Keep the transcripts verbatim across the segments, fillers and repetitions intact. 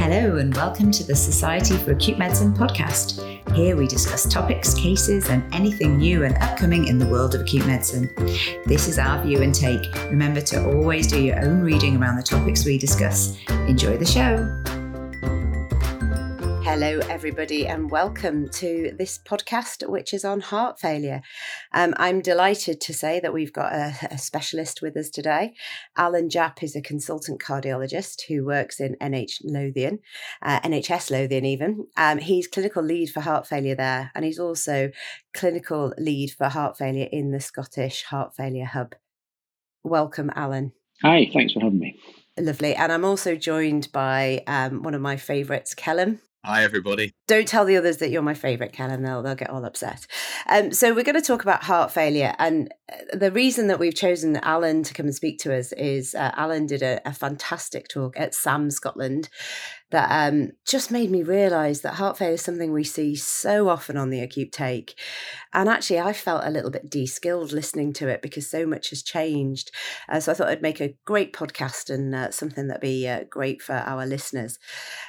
Hello and welcome to the Society for Acute Medicine podcast. Here we discuss topics, cases and anything new and upcoming in the world of acute medicine. This is our view and take. Remember to always do your own reading around the topics we discuss. Enjoy the show. Hello, everybody, and welcome to this podcast, which is on heart failure. Um, I'm delighted to say that we've got a, a specialist with us today. Alan Japp is a consultant cardiologist who works in N H Lothian, uh, N H S Lothian even. Um, he's clinical lead for heart failure there, and he's also clinical lead for heart failure in the Scottish Heart Failure Hub. Welcome, Alan. Hi, thanks for having me. Lovely. And I'm also joined by um, one of my favourites, Kellum. Hi, everybody. Don't tell the others that you're my favourite, Kellum. They'll, they'll get all upset. Um, so we're going to talk about heart failure. And the reason that we've chosen Alan to come and speak to us is uh, Alan did a, a fantastic talk at SAM Scotland that um, just made me realise that heart failure is something we see so often on the acute take. And actually, I felt a little bit de-skilled listening to it because so much has changed. Uh, so I thought I'd make a great podcast and uh, something that'd be uh, great for our listeners.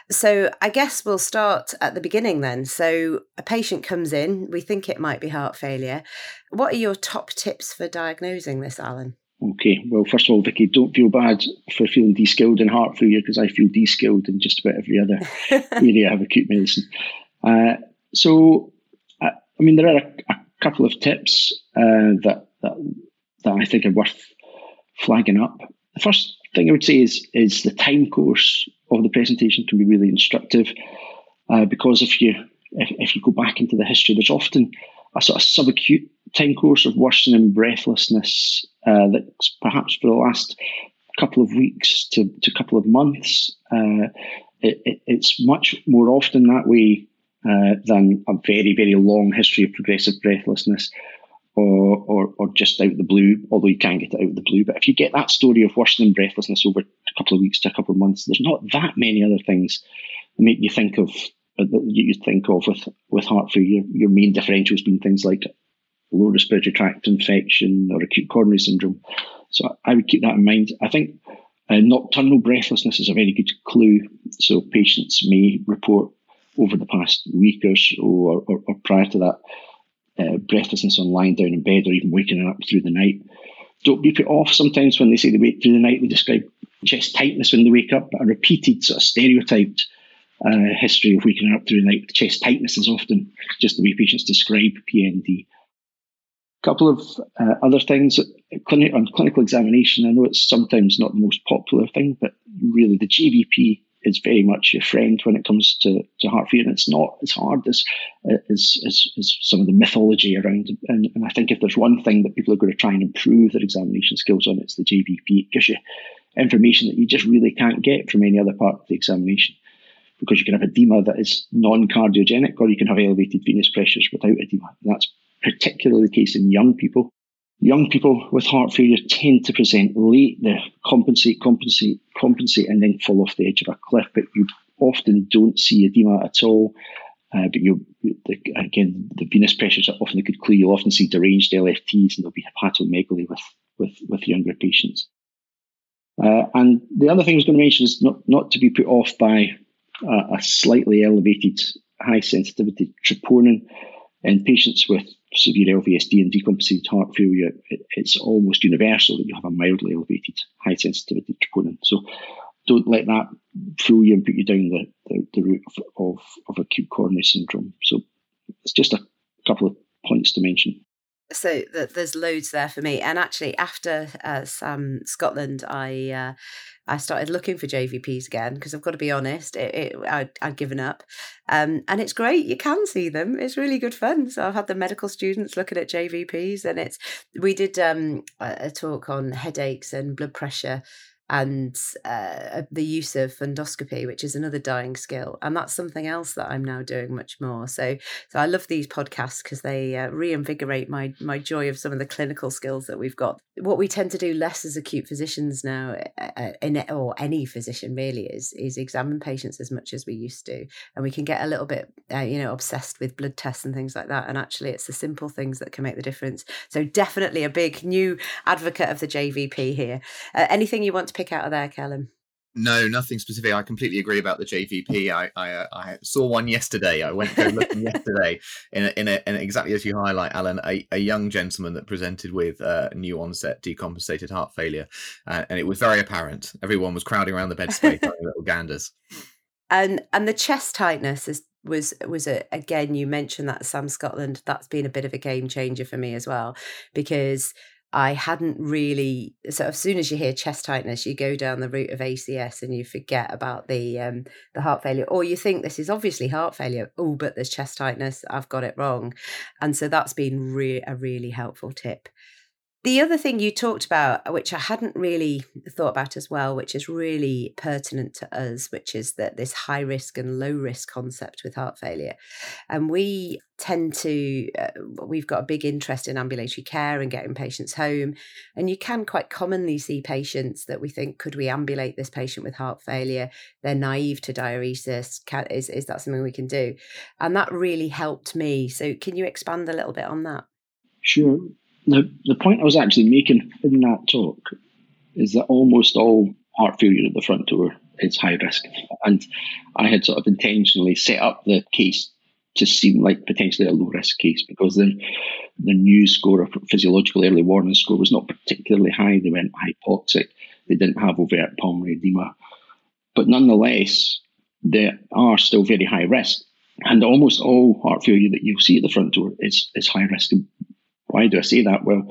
So I guess we'll start at the beginning then. So a patient comes in, we think it might be heart failure. What are your top tips for diagnosing this, Alan? Okay, well, first of all, Vicky, don't feel bad for feeling de-skilled in heart failure because I feel de-skilled in just about every other area of acute medicine. Uh, so, uh, I mean, there are a, a couple of tips uh, that, that that I think are worth flagging up. The first thing I would say is is the time course of the presentation can be really instructive uh, because if you if, if you go back into the history, there's often a sort of subacute time course of worsening breathlessness uh, that's perhaps for the last couple of weeks to, to couple of months. Uh, it, it, it's much more often that way uh, than a very, very long history of progressive breathlessness or, or or just out of the blue, although you can get it out of the blue. But if you get that story of worsening breathlessness over a couple of weeks to a couple of months, there's not that many other things that make you think of that you think of with, with heart failure. Your main differentials being things like lower respiratory tract infection or acute coronary syndrome. So I would keep that in mind. I think uh, nocturnal breathlessness is a very good clue. So patients may report over the past week or so, or, or, or prior to that, uh, breathlessness on lying down in bed or even waking up through the night. Don't be put off sometimes when they say they wake through the night. They describe chest tightness when they wake up, but a repeated sort of stereotyped uh, history of waking up through the night with chest tightness is often just the way patients describe P N D. Couple of uh, other things clinic, on clinical examination. I know it's sometimes not the most popular thing, but really the G V P is very much your friend when it comes to, to heart failure. And it's not as hard as, as, as, as some of the mythology around it. And, and I think if there's one thing that people are going to try and improve their examination skills on, it's the G V P. It gives you information that you just really can't get from any other part of the examination, because you can have edema that is non-cardiogenic, or you can have elevated venous pressures without edema. And that's particularly the case in young people. Young people with heart failure tend to present late. They compensate, compensate, compensate, and then fall off the edge of a cliff. But you often don't see edema at all. Uh, but you, the, again, the venous pressures are often a good clue. You'll often see deranged L F Ts, and there'll be hepatomegaly with with with younger patients. Uh, and the other thing I was going to mention is not not to be put off by uh, a slightly elevated high sensitivity troponin. In patients with severe L V S D and decompensated heart failure, it, it's almost universal that you have a mildly elevated high sensitivity troponin. So don't let that fool you and put you down the, the, the route of, of, of acute coronary syndrome. So it's just a couple of points to mention. So th- there's loads there for me. And actually, after uh, SAM Scotland, I uh, I started looking for J V Ps again, because I've got to be honest, it, it, I'd, I'd given up. Um, and it's great. You can see them. It's really good fun. So I've had the medical students looking at J V Ps, and it's we did um, a talk on headaches and blood pressure and uh, the use of fundoscopy, which is another dying skill. And that's something else that I'm now doing much more. So so I love these podcasts because they uh, reinvigorate my my joy of some of the clinical skills that we've got. What we tend to do less as acute physicians now, uh, in, or any physician really, is is examine patients as much as we used to. And we can get a little bit, uh, you know, obsessed with blood tests and things like that. And actually, it's the simple things that can make the difference. So definitely a big new advocate of the J V P here. Uh, anything you want to pick out of there, Kellum? No, nothing specific. I completely agree about the J V P. I I, uh, I saw one yesterday. I went to looking yesterday in a, in, a, in exactly as you highlight, Alan, a, a young gentleman that presented with uh, new onset decompensated heart failure, uh, and it was very apparent. Everyone was crowding around the bed space like little ganders. And and the chest tightness is was was a, again, you mentioned that Sam Scotland. That's been a bit of a game changer for me as well, because I hadn't really, so as soon as you hear chest tightness, you go down the route of A C S and you forget about the um, the heart failure, or you think this is obviously heart failure. Oh, but there's chest tightness. I've got it wrong. And so that's been re- a really helpful tip. The other thing you talked about, which I hadn't really thought about as well, which is really pertinent to us, which is that this high risk and low risk concept with heart failure. And we tend to, uh, we've got a big interest in ambulatory care and getting patients home. And you can quite commonly see patients that we think, could we ambulate this patient with heart failure? They're naive to diuresis. Can, is, is that something we can do? And that really helped me. So can you expand a little bit on that? Sure. The, the point I was actually making in that talk is that almost all heart failure at the front door is high risk. And I had sort of intentionally set up the case to seem like potentially a low risk case, because the, the new score of physiological early warning score was not particularly high. They weren't hypoxic. They didn't have overt pulmonary edema. But nonetheless, they are still very high risk. And almost all heart failure that you'll see at the front door is, is high risk. Why do I say that? Well,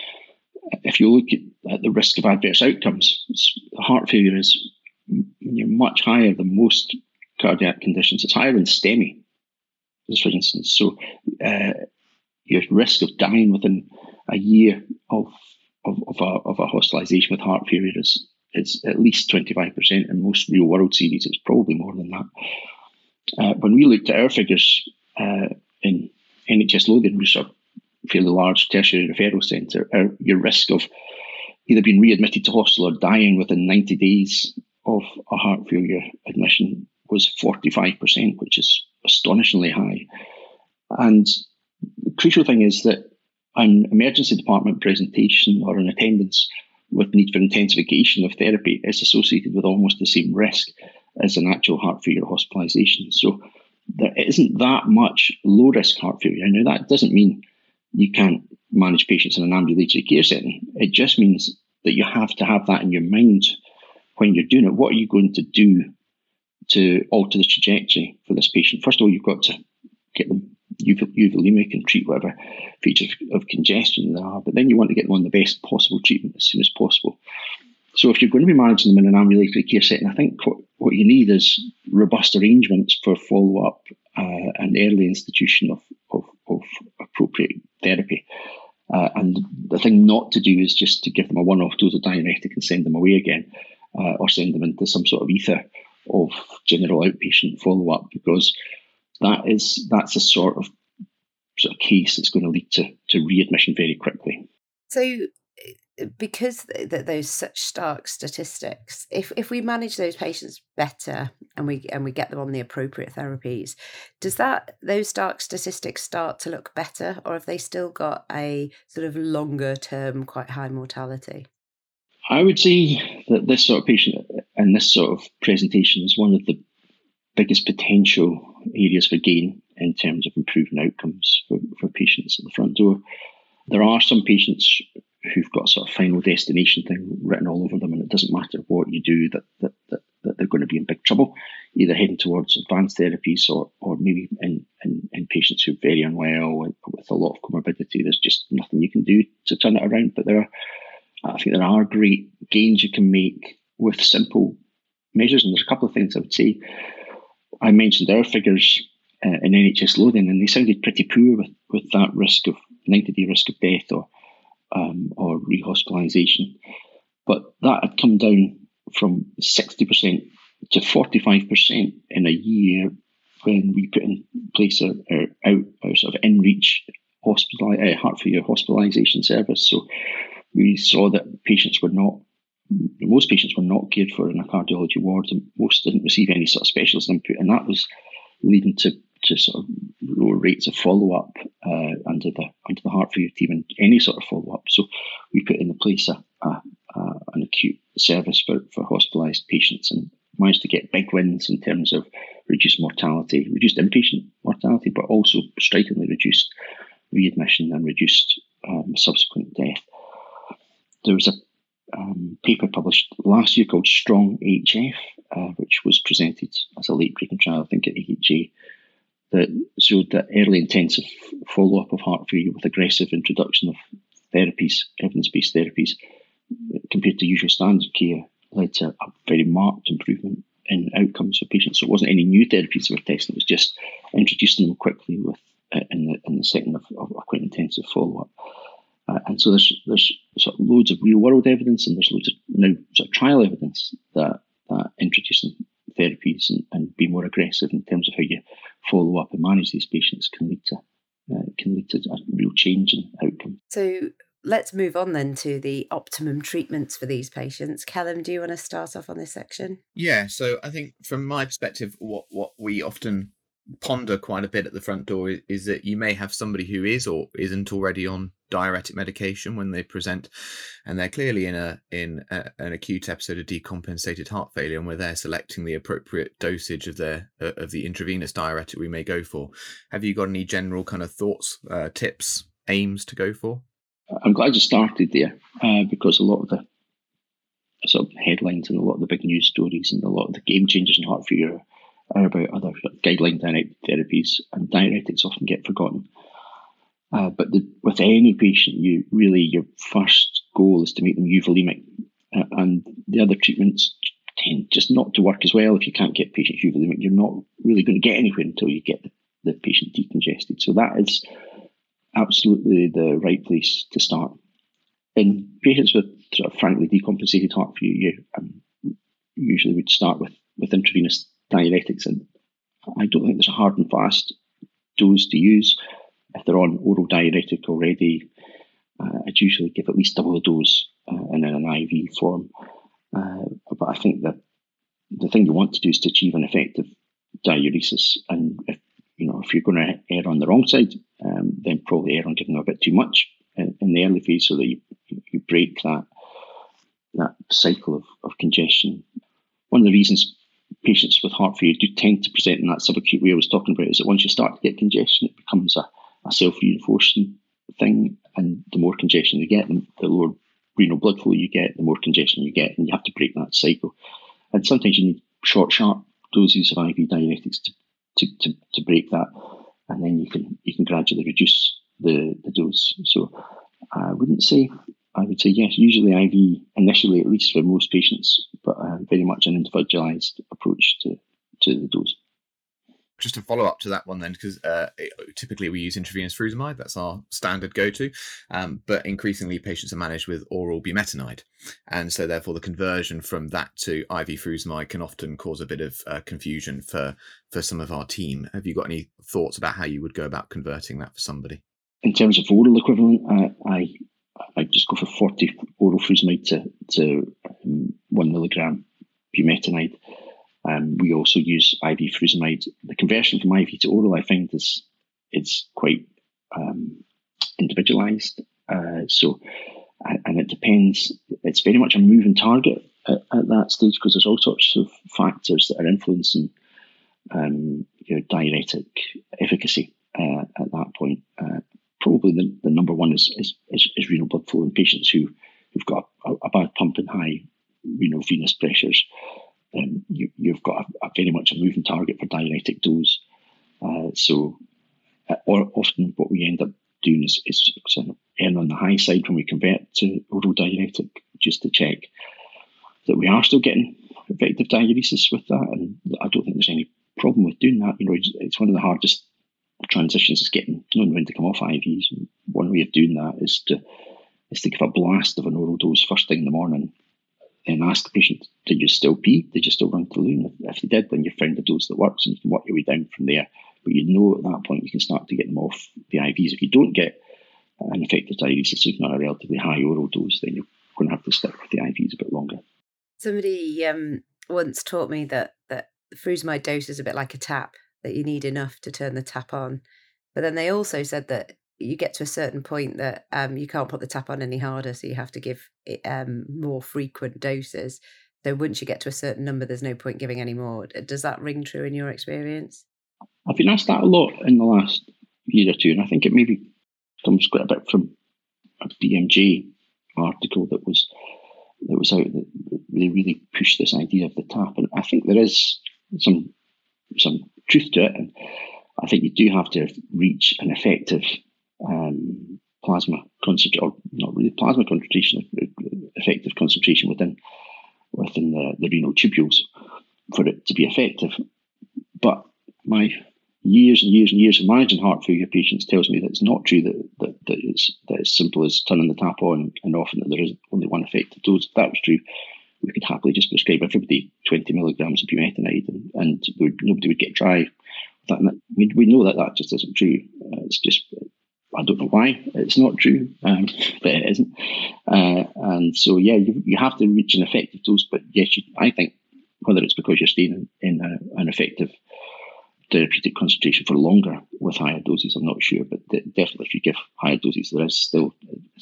if you look at, at the risk of adverse outcomes, heart failure is you know, much higher than most cardiac conditions. It's higher than STEMI, for instance. So uh, your risk of dying within a year of of, of, a, of a hospitalisation with heart failure is, is at least twenty-five percent. In most real-world series, it's probably more than that. Uh, when we looked at our figures uh, in N H S Lothian, which are fairly large tertiary referral centre, uh, your risk of either being readmitted to hospital or dying within ninety days of a heart failure admission was forty-five percent, which is astonishingly high. And the crucial thing is that an emergency department presentation or an attendance with need for intensification of therapy is associated with almost the same risk as an actual heart failure hospitalisation. So there isn't that much low risk heart failure. Now, that doesn't mean you can't manage patients in an ambulatory care setting. It just means that you have to have that in your mind when you're doing it. What are you going to do to alter the trajectory for this patient? First of all, you've got to get them euvolemic and treat whatever features of congestion there are, but then you want to get them on the best possible treatment as soon as possible. So if you're going to be managing them in an ambulatory care setting, I think what, what you need is robust arrangements for follow-up uh, and early institution of, of, of appropriate therapy. Uh, and the thing not to do is just to give them a one-off dose of diuretic and send them away again, uh, or send them into some sort of ether of general outpatient follow-up, because that is that's a sort of sort of case that's going to lead to, to readmission very quickly. So because th- th- those such stark statistics, if if we manage those patients better and we and we get them on the appropriate therapies, does that those stark statistics start to look better, or have they still got a sort of longer term, quite high mortality? I would say that this sort of patient and this sort of presentation is one of the biggest potential areas for gain in terms of improving outcomes for, for patients at the front door. There are some patients who've got a sort of final destination thing written all over them, and it doesn't matter what you do, that that, that, that they're going to be in big trouble, either heading towards advanced therapies or or maybe in, in, in patients who are very unwell with, with a lot of comorbidity. There's just nothing you can do to turn it around. But there are, I think there are great gains you can make with simple measures, and there's a couple of things I would say. I mentioned our figures uh, in N H S Lothian, and they sounded pretty poor with, with that risk of ninety-day risk of death or um, or rehospitalisation. But that had come down from sixty percent to forty-five percent in a year when we put in place our, our, our, our sort of in-reach hospital, uh, heart failure hospitalisation service. So we saw that patients were not Most patients were not cared for in a cardiology ward, and most didn't receive any sort of specialist input, and that was leading to, to sort of lower rates of follow-up uh, under the under the heart failure team and any sort of follow-up. So we put in place a, a, a, an acute service for, for hospitalised patients and managed to get big wins in terms of reduced mortality, reduced inpatient mortality, but also strikingly reduced readmission and reduced um, subsequent death. There was a um, paper published last year called Strong H F, uh, which was presented as a late-breaking trial, I think, at A H A, that showed that early intensive follow-up of heart failure with aggressive introduction of therapies, evidence-based therapies, compared to usual standard care, led to a very marked improvement in outcomes for patients. So it wasn't any new therapies they were testing, it was just introducing them quickly with uh, in the in the setting of, of a quite intensive follow-up. Uh, and so there's there's sort of loads of real-world evidence, and there's loads of now sort of trial evidence that, that introducing therapies and, and be more aggressive in terms of how you follow up and manage these patients can lead to uh, can lead to a real change in outcome. So let's move on then to the optimum treatments for these patients. Callum, do you want to start off on this section? Yeah, so I think from my perspective, what what we often ponder quite a bit at the front door is, is that you may have somebody who is or isn't already on diuretic medication when they present, and they're clearly in a in a, an acute episode of decompensated heart failure, and we're there selecting the appropriate dosage of their uh, of the intravenous diuretic we may go for. Have you got any general kind of thoughts, uh, tips, aims to go for? I'm glad you started there, uh, because a lot of the sort of headlines and a lot of the big news stories and a lot of the game changers in heart failure are about other sort of guideline directed therapies, and diuretics often get forgotten. Uh, but the, with any patient, you really your first goal is to make them euvolemic, uh, and the other treatments tend just not to work as well. If you can't get patients euvolemic, you're not really going to get anywhere until you get the, the patient decongested. So that is absolutely the right place to start. In patients with sort of frankly decompensated heart failure, you um, usually would start with, with intravenous diuretics, and I don't think there's a hard and fast dose to use. If they're on oral diuretic already, uh, I'd usually give at least double the dose uh, and in an I V form. Uh, but I think that the thing you want to do is to achieve an effective diuresis, and if you know if you're going to err on the wrong side, um, then probably err on giving them a bit too much in, in the early phase, so that you you break that that cycle of, of congestion. One of the reasons patients with heart failure do tend to present in that subacute way I was talking about is that once you start to get congestion, it becomes a, a self-reinforcing thing, and the more congestion you get, the lower renal blood flow you get, the more congestion you get, and you have to break that cycle. And sometimes you need short, sharp doses of I V diuretics to to, to, to break that, and then you can you can gradually reduce the, the dose. So I wouldn't say, I would say yes, usually I V initially, at least for most patients, but uh, very much an individualised approach to, to the dose. Just to follow up to that one then, because uh, typically we use intravenous furosemide, that's our standard go-to, um, but increasingly patients are managed with oral bumetanide, and so therefore the conversion from that to I V furosemide can often cause a bit of uh, confusion for, for some of our team. Have you got any thoughts about how you would go about converting that for somebody? In terms of oral equivalent, uh, I I just go for forty oral furosemide to, to um, one milligram bumetanide. Um, we also use I V furosemide. The conversion from I V to oral, I find, is it's quite um, individualised. Uh, so, and, and it depends. It's very much a moving target at, at that stage, because there's all sorts of factors that are influencing um, your diuretic efficacy uh, at that point. Uh, probably the, the number one is, is, is, is renal blood flow in patients who, who've got a, a bad pump and high renal venous pressures. Um, you, you've got a, a very much a moving target for diuretic dose. Uh, so, uh, or often what we end up doing is, is sort of err on the high side when we convert to oral diuretic, just to check that we are still getting effective diuresis with that. And I don't think there's any problem with doing that. You know, it's, it's one of the hardest transitions is getting knowing when to come off I Vs. And one way of doing that is to is to give a blast of an oral dose first thing in the morning, and ask the patient, did you still pee? Did you still run to the loo? If they did, then you found the dose that works, and you can work your way down from there. But you know at that point you can start to get them off the I Vs. If you don't get an effective diuresis, even on a relatively high oral dose, then you're going to have to stick with the I Vs a bit longer. Somebody um, once taught me that, that the furosemide dose is a bit like a tap, that you need enough to turn the tap on. But then they also said that you get to a certain point that um, you can't put the tap on any harder, so you have to give it, um, more frequent doses. So once you get to a certain number, there's no point giving any more. Does that ring true in your experience? I've been asked that a lot in the last year or two, and I think it maybe comes quite a bit from a B M J article that was that was out that they really pushed this idea of the tap, and I think there is some some truth to it, and I think you do have to reach an effective um, plasma concentration, or not really plasma concentration, effective concentration within within the, the renal tubules for it to be effective. But my years and years and years of managing heart failure patients tells me that it's not true, that, that, that it's that it's simple as turning the tap on and off, and that there is only one effective dose. If that was true, we could happily just prescribe everybody twenty milligrams of bumetanide, and, and would, nobody would get dry. That, we, we know that that just isn't true. Uh, it's just, I don't know why it's not true, um, but it isn't. Uh, and so, yeah, you, you have to reach an effective dose. But yes, you, I think whether it's because you're staying in, in a, an effective therapeutic concentration for longer with higher doses, I'm not sure. But de- definitely, if you give higher doses, there is still,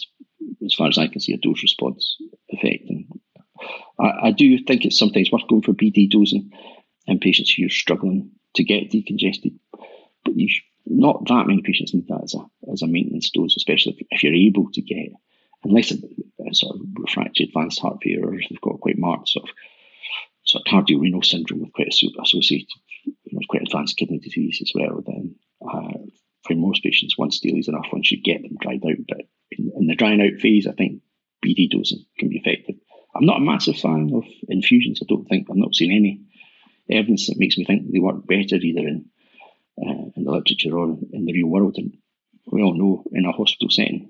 as far as I can see, a dose response effect. And I, I do think it's sometimes worth going for B D dosing in patients who are struggling to get decongested. But you sh- not that many patients need that as a as a maintenance dose, especially if, if you're able to get, unless it's a sort of refractory advanced heart failure, or if they've got quite marked sort of sort of cardiorenal syndrome with quite associated, you know, quite advanced kidney disease as well. Then uh, for most patients, once daily is enough once you get them dried out. But in, in the drying out phase, I think B D dosing can be effective. I'm not a massive fan of infusions. I don't think, I'm not seeing any evidence that makes me think they work better either in uh, in the literature or in the real world. And we all know in a hospital setting,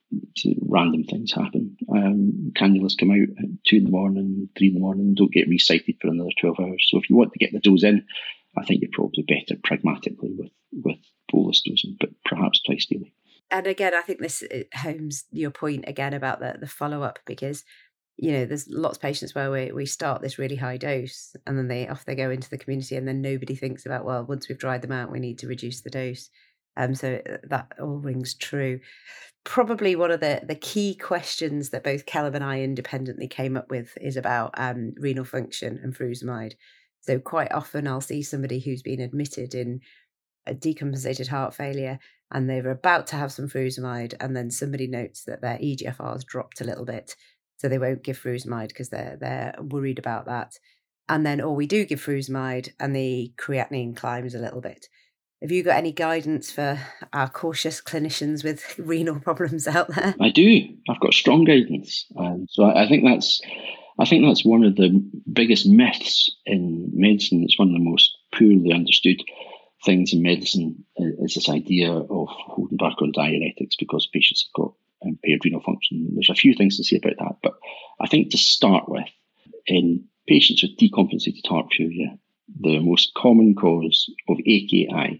random things happen. Um, cannulas come out at two in the morning, three in the morning, and don't get recited for another twelve hours. So if you want to get the dose in, I think you're probably better pragmatically with, with bolus dosing, but perhaps twice daily. And again, I think this homes your point again about the, the follow-up, because you know, there's lots of patients where we, we start this really high dose and then they off they go into the community, and then nobody thinks about, well, once we've dried them out, we need to reduce the dose. Um, so that all rings true. Probably one of the, the key questions that both Callum and I independently came up with is about um, renal function and furosemide. So quite often I'll see somebody who's been admitted in a decompensated heart failure and they were about to have some furosemide, and then somebody notes that their E G F R has dropped a little bit. So they won't give furosemide because they're they're worried about that. And then, or we do give furosemide and the creatinine climbs a little bit. Have you got any guidance for our cautious clinicians with renal problems out there? I do. I've got strong guidance. Um, so I, I think that's I think that's one of the biggest myths in medicine. It's one of the most poorly understood things in medicine, is this idea of holding back on diuretics because patients have got impaired renal function. There's a few things to say about that, but I think to start with, in patients with decompensated heart failure, the most common cause of A K I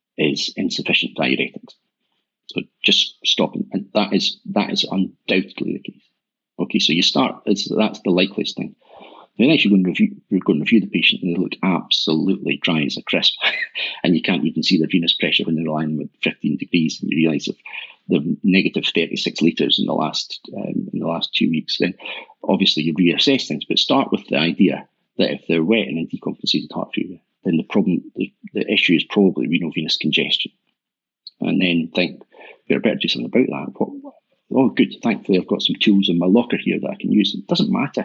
is insufficient diuretics. So just stopping, and that is that is undoubtedly the case. Okay, so you start, that's the likeliest thing. Then actually going to review, you're going to review the patient and they look absolutely dry as a crisp, and you can't even see their venous pressure when they're lying with fifteen degrees, and you realise that they're negative thirty-six litres in the last um, in the last two weeks. Then obviously you reassess things, but start with the idea that if they're wet and in decompensated heart failure, then the problem, the, the issue is probably renal venous congestion, and then think, we better do something about that. What, oh, good, thankfully I've got some tools in my locker here that I can use. It doesn't matter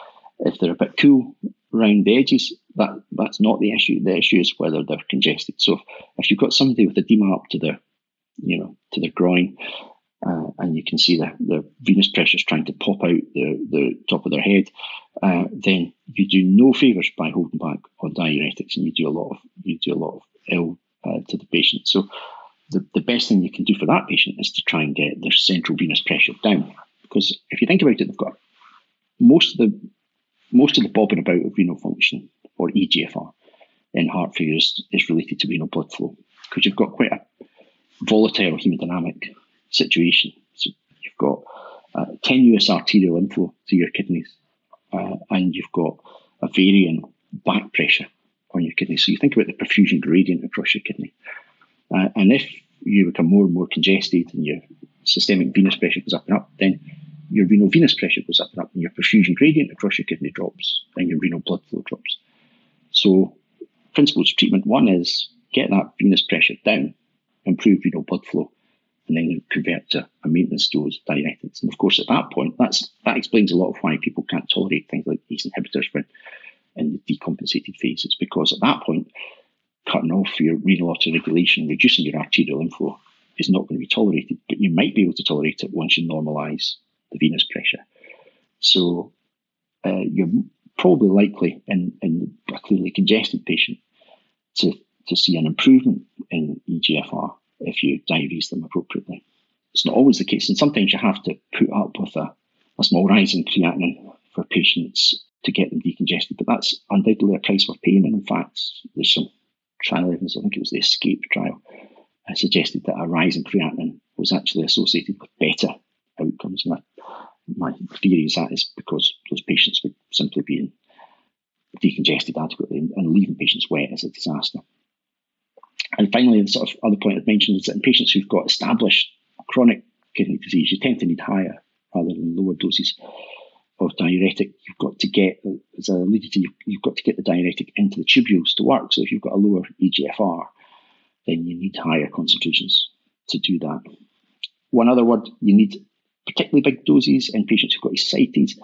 if they're a bit cool around the edges. That that's not the issue. The issue is whether they're congested. So if, if you've got somebody with edema up to their, you know, to their groin, uh, and you can see the, the venous pressures trying to pop out the, the top of their head, uh, then you do no favours by holding back on diuretics, and you do a lot of you do a lot of ill uh, to the patient. So the, the best thing you can do for that patient is to try and get their central venous pressure down, because if you think about it, they've got most of the Most of the bobbing about of renal function, or E G F R, in heart failure is, is related to renal blood flow, because you've got quite a volatile hemodynamic situation. So you've got uh, tenuous arterial inflow to your kidneys, uh, and you've got a varying back pressure on your kidneys. So you think about the perfusion gradient across your kidney. Uh, and if you become more and more congested and your systemic venous pressure goes up and up, then your renal venous pressure goes up and up and your perfusion gradient across your kidney drops and your renal blood flow drops. So principles of treatment, one is get that venous pressure down, improve renal blood flow, and then convert to a maintenance dose of diuretics. And of course, at that point, that's that explains a lot of why people can't tolerate things like ACE inhibitors when in the decompensated phase. It's because at that point, cutting off your renal autoregulation, reducing your arterial inflow is not going to be tolerated, but you might be able to tolerate it once you normalise the venous pressure. So uh, you're probably likely in, in a clearly congested patient to, to see an improvement in E G F R if you diurese them appropriately. It's not always the case, and sometimes you have to put up with a, a small rise in creatinine for patients to get them decongested, but that's undoubtedly a price we're paying. And in fact, there's some trial evidence, I think it was the ESCAPE trial, uh, suggested that a rise in creatinine was actually associated with better outcomes. And that, my theory is that is because those patients would simply be decongested adequately, and, and leaving patients wet is a disaster. And finally, the sort of other point I've mentioned is that in patients who've got established chronic kidney disease, you tend to need higher rather than lower doses of diuretic. You've got to get, as I alluded to, you've got to get the diuretic into the tubules to work. So if you've got a lower E G F R, then you need higher concentrations to do that. One other word, you need particularly big doses in patients who've got ascites,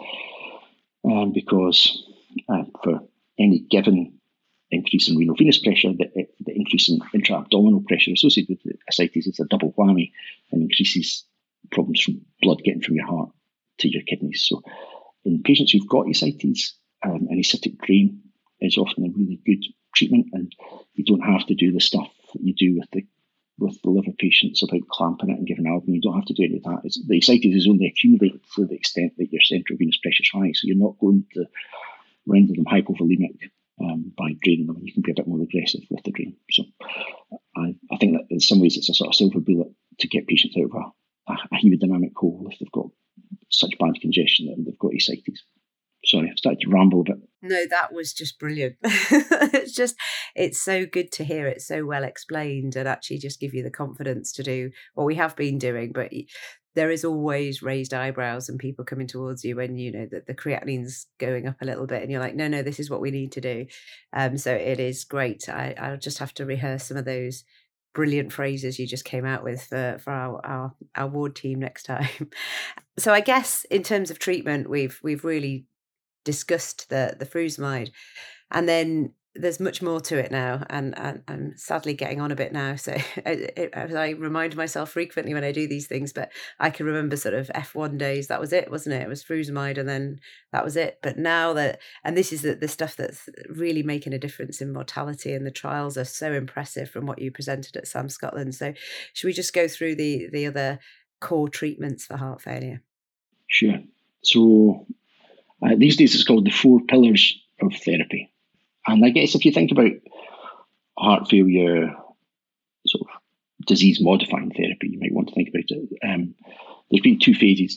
um, because uh, for any given increase in renal venous pressure, the, the increase in intra-abdominal pressure associated with ascites is a double whammy and increases problems from blood getting from your heart to your kidneys. So in patients who've got ascites, um, an ascitic drain is often a really good treatment, and you don't have to do the stuff that you do with the with the liver patients about clamping it and giving albumin. You don't have to do any of that. It's, the ascites is only accumulated to the extent that your central venous pressure is high, so you're not going to render them hypovolemic um, by draining them. You can be a bit more aggressive with the drain. So I, I think that in some ways it's a sort of silver bullet to get patients out of a, a hemodynamic hole if they've got such bad congestion that they've got ascites. Sorry, I've started to ramble a bit. No, that was just brilliant. It's just, it's so good to hear it so well explained and actually just give you the confidence to do what we have been doing. But there is always raised eyebrows and people coming towards you when, you know, that the creatinine's going up a little bit and you're like, no, no, this is what we need to do. Um, so it is great. I, I'll just have to rehearse some of those brilliant phrases you just came out with for, for our, our, our ward team next time. So I guess in terms of treatment, we've we've really discussed the the frusemide, and then there's much more to it now, and, and I'm sadly getting on a bit now, so I, I remind myself frequently when I do these things, but I can remember sort of F one days, that was it, wasn't it? It was frusemide and then that was it. But now that, and this is the, the stuff that's really making a difference in mortality, and the trials are so impressive from what you presented at SAM Scotland. So should we just go through the the other core treatments for heart failure? Sure. So uh, these days it's called the four pillars of therapy. And I guess if you think about heart failure, sort of disease-modifying therapy, you might want to think about it. Um, there's been two phases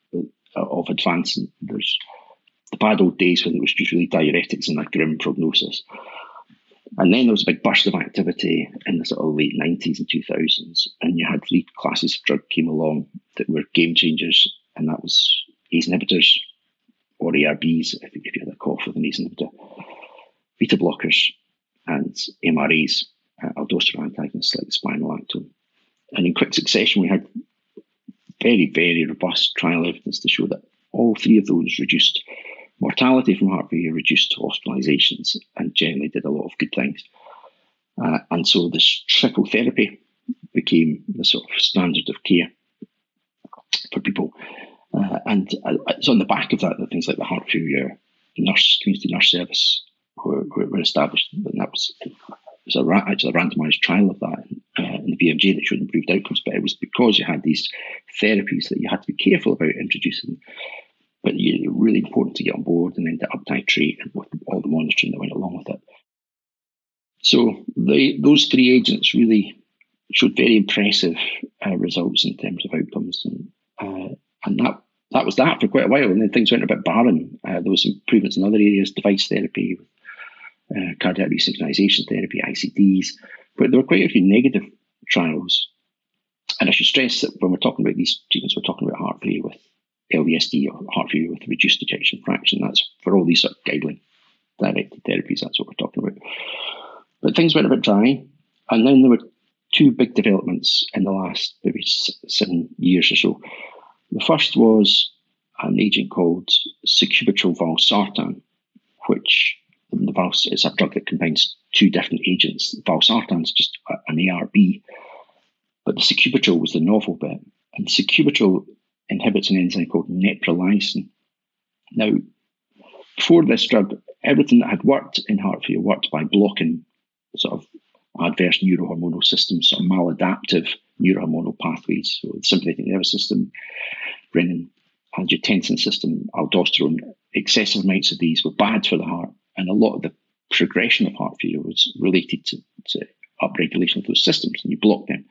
of advance. There's the bad old days when it was just really diuretics and a grim prognosis. And then there was a big burst of activity in the sort of late nineties and two thousands. And you had three classes of drug came along that were game changers. And that was ACE inhibitors, or A R Bs, if, if you had a cough with an ACE inhibitor, beta blockers, and M R As, uh, aldosterone antagonists like spironolactone. And in quick succession, we had very, very robust trial evidence to show that all three of those reduced mortality from heart failure, reduced hospitalizations, and generally did a lot of good things. Uh, and so this triple therapy became the sort of standard of care for people. Uh, and uh, it's on the back of that that things like the heart failure nurse, community nurse service were, were, were established. And that was, it was a, actually a randomized trial of that uh, in the B M J that showed improved outcomes. But it was because you had these therapies that you had to be careful about introducing. But it's really important to get on board and then to up titrate and with all the monitoring that went along with it. So the, those three agents really showed very impressive uh, results in terms of outcomes. And, uh, and that that was that for quite a while. And then things went a bit barren. Uh, there was some improvements in other areas, device therapy, uh, cardiac resynchronization therapy, I C Ds. But there were quite a few negative trials And I should stress that when we're talking about these treatments, we're talking about heart failure with L V S D or heart failure with reduced ejection fraction. That's for all these sort of guideline directed therapies. That's what we're talking about. But things went a bit dry, and then there were two big developments in the last maybe seven years or so. The first was an agent called sacubitril valsartan, which the vals, it's a drug that combines two different agents. Valsartan is just an A R B, but the sacubitril was the novel bit. And sacubitril inhibits an enzyme called neprilysin. Now, before this drug, everything that had worked in heart failure worked by blocking sort of adverse neurohormonal systems, sort of maladaptive neurohormonal pathways. So the sympathetic nervous system, renin, angiotensin system, aldosterone, excessive amounts of these were bad for the heart. And a lot of the progression of heart failure was related to, to upregulation of those systems, and you block them.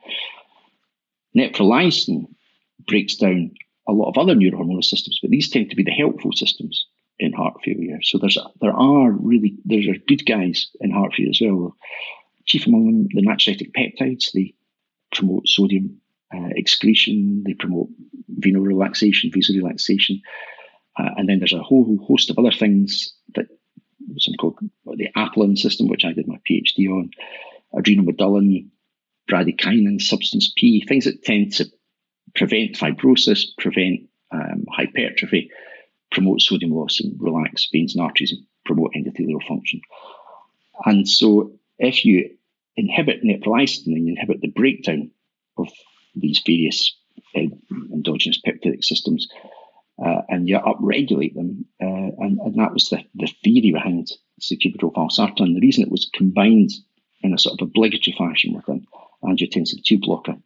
Neprilysin breaks down a lot of other neurohormonal systems, but these tend to be the helpful systems in heart failure. So there's a, there are really there's are good guys in heart failure as well. Chief among them, the natriuretic peptides. They promote sodium uh, excretion. They promote venous relaxation, vasorelaxation, uh, and then there's a whole host of other things that something called the apelin system, which I did my PhD on, adrenomedullin, bradykinin, substance P, things that tend to prevent fibrosis, prevent um, hypertrophy, promote sodium loss and relax veins and arteries and promote endothelial function. And so if you inhibit neprilysin, then you inhibit the breakdown of these various uh, endogenous peptidic systems, uh, and you upregulate them. Uh, and, and that was the, the theory behind sacubitril valsartan. The reason it was combined in a sort of obligatory fashion with an angiotensin two blocker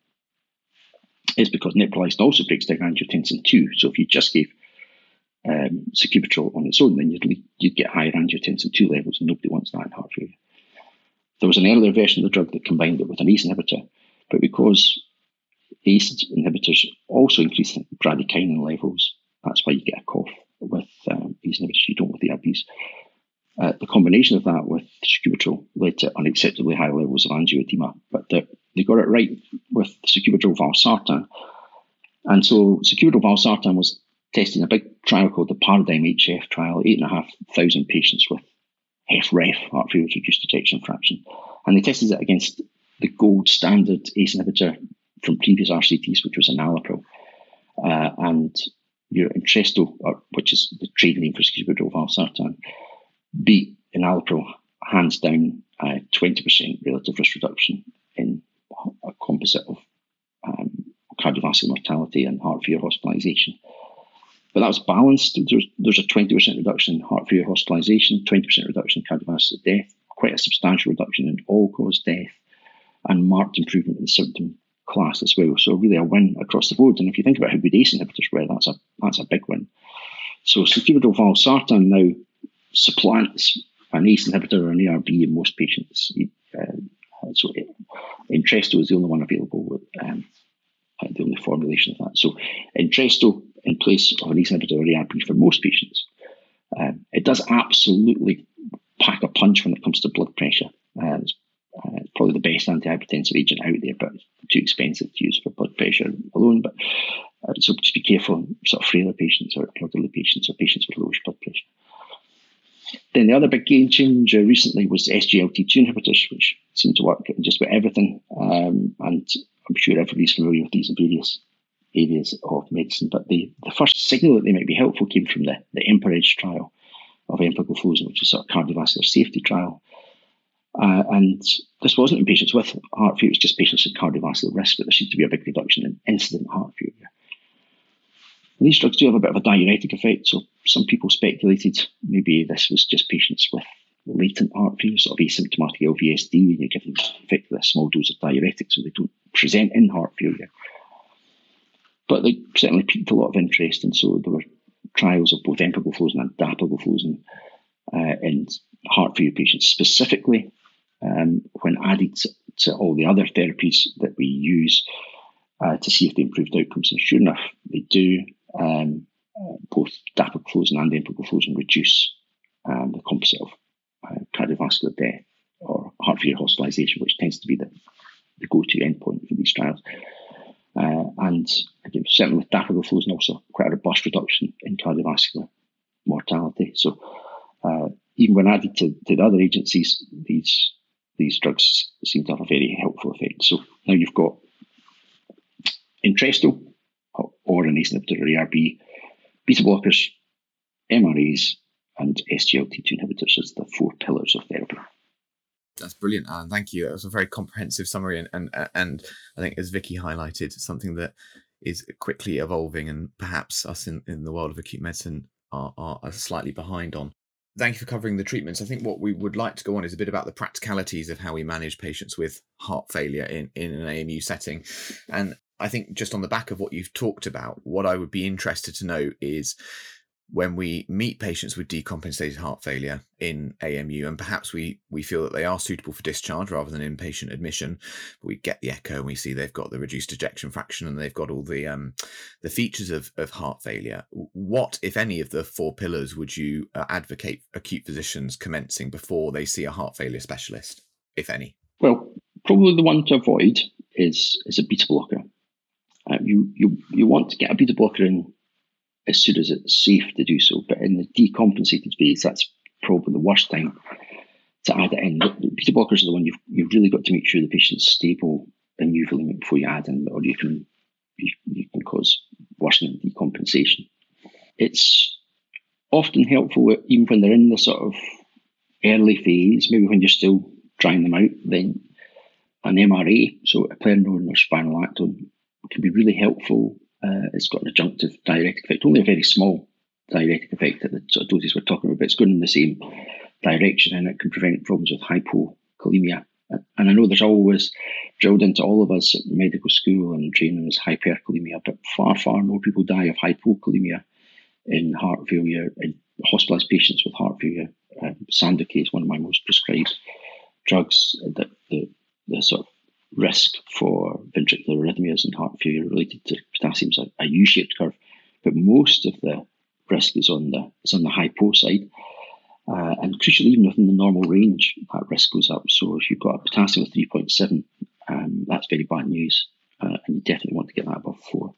is because neprilysin also breaks down angiotensin two. So if you just gave um, sacubitril on its own, then you'd, you'd get higher angiotensin two levels, and nobody wants that in heart failure. There was an earlier version of the drug that combined it with an ACE inhibitor, but because ACE inhibitors also increase bradykinin levels, that's why you get a cough with um, ACE inhibitors, you don't with the A R Bs. Uh, the combination of that with sacubitril led to unacceptably high levels of angioedema, but the, they got it right with sacubitril valsartan. And so sacubitril valsartan was tested in a big trial called the Paradigm H F trial, eight and a half thousand patients with H F R E F, heart failure with reduced ejection fraction. And they tested it against the gold standard ACE inhibitor from previous R C Ts, which was enalapril. Uh, and your Entresto, or, which is the trade name for sacubitril valsartan, beat enalapril hands down, uh, twenty percent relative risk reduction in a composite of um, cardiovascular mortality and heart failure hospitalisation. But that was balanced. There's, there's a twenty percent reduction in heart failure hospitalisation, twenty percent reduction in cardiovascular death, quite a substantial reduction in all-cause death, and marked improvement in the symptom class as well. So really a win across the board. And if you think about how good ACE inhibitors were, that's a that's a big win. So sacubitril valsartan now supplants an ACE inhibitor or an A R B in most patients. Um, so Entresto is the only one available with um, the only formulation of that. So Entresto in place of an ACE inhibitor or A R B for most patients. Um, it does absolutely pack a punch when it comes to blood pressure. Uh, it's, uh, it's probably the best antihypertensive agent out there, but it's too expensive to use for blood pressure alone. But uh, so just be careful, sort of frailer patients or elderly patients or patients with lowish blood pressure. Then the other big game changer recently was S G L T two inhibitors, which seem to work in just about everything. Um, and I'm sure everybody's familiar with these in various areas of medicine. But the, the first signal that they might be helpful came from the, the EMPA-REG trial of empagliflozin, which is a sort of cardiovascular safety trial. Uh, and this wasn't in patients with heart failure, it was just patients at cardiovascular risk, but there seemed to be a big reduction in incident heart failure. And these drugs do have a bit of a diuretic effect, so some people speculated maybe this was just patients with latent heart failure, sort of asymptomatic L V S D, and you give them effectively a small dose of diuretic so they don't present in heart failure. But they certainly piqued a lot of interest, and so there were trials of both empagliflozin and dapagliflozin uh, in heart failure patients specifically, um, when added to, to all the other therapies that we use uh, to see if they improved outcomes. And sure enough, they do. Um, uh, both dapagliflozin and empagliflozin reduce um, the composite of uh, cardiovascular death or heart failure hospitalisation, which tends to be the, the go-to endpoint for these trials. Uh, and again, certainly with dapagliflozin, also quite a robust reduction in cardiovascular mortality. So uh, even when added to, to the other agencies, these these drugs seem to have a very helpful effect. So now you've got Entresto, or an ACE inhibitor, or A R B, beta blockers, M R As, and S G L T two inhibitors as the four pillars of therapy. That's brilliant, Alan. Thank you. That was a very comprehensive summary, and and, and I think, as Vicky highlighted, something that is quickly evolving, and perhaps us in, in the world of acute medicine are, are slightly behind on. Thank you for covering the treatments. I think what we would like to go on is a bit about the practicalities of how we manage patients with heart failure in, in an A M U setting. And I think just on the back of what you've talked about, what I would be interested to know is when we meet patients with decompensated heart failure in A M U, and perhaps we we feel that they are suitable for discharge rather than inpatient admission, but we get the echo and we see they've got the reduced ejection fraction and they've got all the um, the features of, of heart failure. What, if any, of the four pillars would you uh, advocate acute physicians commencing before they see a heart failure specialist, if any? Well, probably the one to avoid is is a beta blocker. Uh, you you you want to get a beta blocker in as soon as it's safe to do so, but in the decompensated phase, that's probably the worst time to add it in. The beta blockers are the one you've you've really got to make sure the patient's stable in euvolemic before you add in, or you can you, you can cause worsening decompensation. It's often helpful even when they're in the sort of early phase, maybe when you're still drying them out, then an M R A, so eplerenone or spironolactone, can be really helpful. Uh, it's got an adjunctive diuretic effect, only a very small diuretic effect at the sort of doses we're talking about, but it's going in the same direction, and it can prevent problems with hypokalemia. And I know there's always drilled into all of us at medical school and training as hyperkalemia, but far, far more people die of hypokalemia in heart failure, in hospitalised patients with heart failure. Um, Sandocaine is one of my most prescribed drugs. That the, the sort of risk for ventricular arrhythmias and heart failure related to potassium is a, a U-shaped curve, but most of the risk is on the is on the hypo side. Uh, and crucially, even within the normal range, that risk goes up. So if you've got a potassium of three point seven, um, that's very bad news, uh, and you definitely want to get that above four.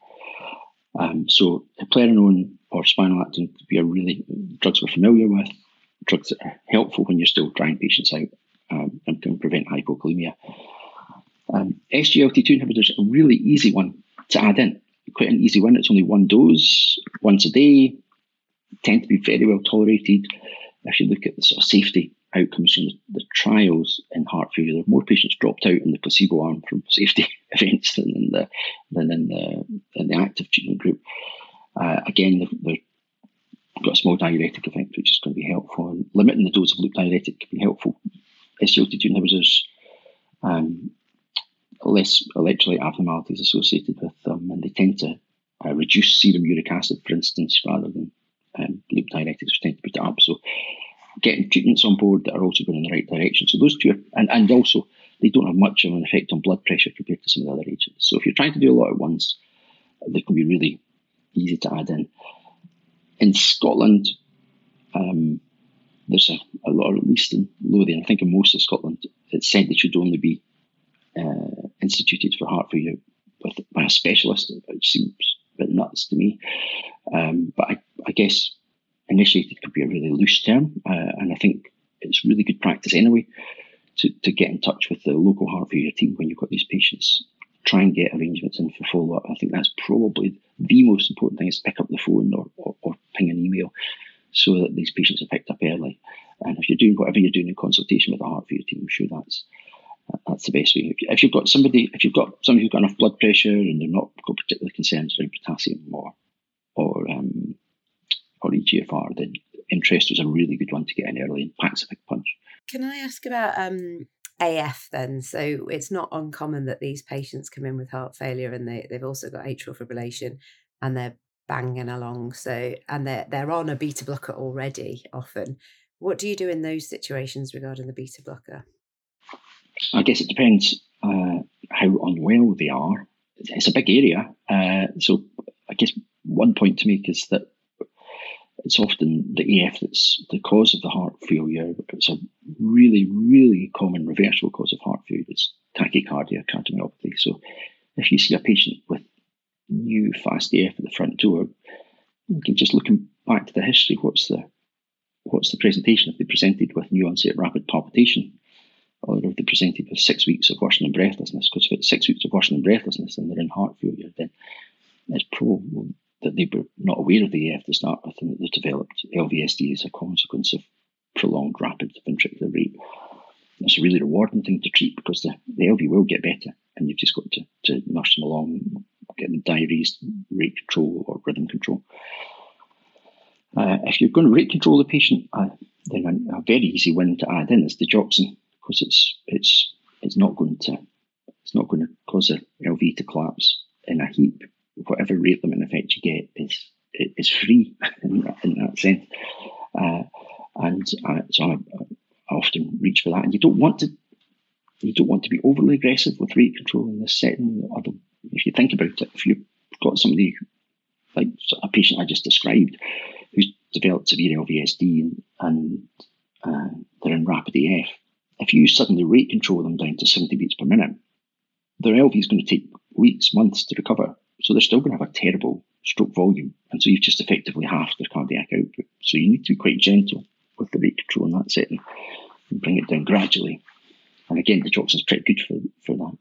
Um, so eplerenone or spironolactone could be a really drugs we're familiar with, drugs that are helpful when you're still drying patients out, um, and can prevent hypokalemia. Um, S G L T two inhibitors are a really easy one to add in. Quite an easy one. It's only one dose, once a day, tend to be very well tolerated. If you look at the sort of safety outcomes from the, the trials in heart failure, there are more patients dropped out in the placebo arm from safety events than in the than in the, in the active treatment group. Uh, again, they've, they've got a small diuretic effect, which is going to be helpful. And limiting the dose of loop diuretic can be helpful. S G L T two inhibitors, um, less electrolyte abnormalities associated with them, and they tend to uh, reduce serum uric acid, for instance, rather than um, loop diuretics, which tend to put it up. So getting treatments on board that are also going in the right direction. So those two are, and, and also they don't have much of an effect on blood pressure compared to some of the other agents. So if you're trying to do a lot at once, they can be really easy to add in. In Scotland, um, there's a, a lot, or at least in Lothian, I think in most of Scotland, it's said they should only be uh, instituted for heart failure with, by a specialist, which seems a bit nuts to me. Um, but I, I guess initiated could be a really loose term, uh, and I think it's really good practice anyway to, to get in touch with the local heart failure team when you've got these patients. Try and get arrangements in for follow-up. I think that's probably the most important thing, is pick up the phone or, or, or ping an email so that these patients are picked up early. And if you're doing whatever you're doing in consultation with the heart failure team, I'm sure that's that's the best way. If, you, if you've got somebody, if you've got somebody who's got enough blood pressure and they're not got particular concerns around potassium or or um, or E G F R, then Entresto is a really good one to get in early and packs a big punch. Can I ask about um, A F then? So it's not uncommon that these patients come in with heart failure and they, they've also got atrial fibrillation and they're banging along. So and they're they're on a beta blocker already often. What do you do in those situations regarding the beta blocker? I guess it depends uh, how unwell they are. It's, it's a big area. Uh, so I guess one point to make is that it's often the A F that's the cause of the heart failure. It's a really, really common reversible cause of heart failure. It's tachycardia, cardiomyopathy. So if you see a patient with new fast A F at the front door, you can just looking back to the history, what's the what's the presentation? If they presented with new onset rapid palpitation, or if they presented with six weeks of worsening and breathlessness, because if it's six weeks of worsening and breathlessness and they're in heart failure, then it's probable that they were not aware of the A F to start with, and that they developed L V S D as a consequence of prolonged rapid ventricular rate. It's a really rewarding thing to treat, because the, the L V will get better, and you've just got to, to nurse them along, get them diuresed, rate control or rhythm control. Uh, if you're going to rate control the patient, uh, then a, a very easy one to add in is digoxin, because it's it's it's not going to it's not going to cause the L V to collapse in a heap. Whatever rate limiting effect you get is is free in that, in that sense, uh, and uh, so I, I often reach for that. And you don't want to you don't want to be overly aggressive with rate control in this setting. Although, if you think about it, if you've got somebody like a patient I just described who's developed severe L V S D and, and uh, they're in rapid A F, if you suddenly rate control them down to seventy beats per minute, their L V is going to take weeks, months to recover. So they're still going to have a terrible stroke volume. And so you've just effectively halved their cardiac output. So you need to be quite gentle with the rate control in that setting and bring it down gradually. And again, digoxin is pretty good for, for that.